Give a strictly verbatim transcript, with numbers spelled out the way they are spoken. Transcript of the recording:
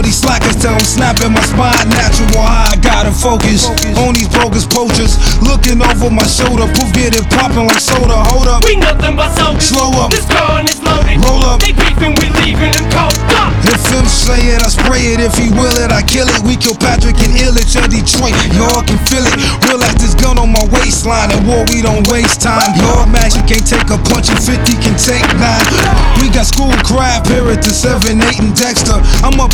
these slackers, tell them snap in my spine. Natural high, I gotta focus on these bogus poachers. Looking over my shoulder, proof get it popping like soda. Hold up, We nothing but soldiers. Slow up. This gun is loaded. Roll up. They beefing, we leaving them cold. Stop. If him say it, I spray it. If he will it, I kill it. We kill Patrick and Illich of Detroit. Y'all can feel it. Realize this gun on my waistline. At war, we don't waste time. Y'all magic can't take a punch and fifty can take nine. We got school crab here at the seven, eight and Dexter. I'm up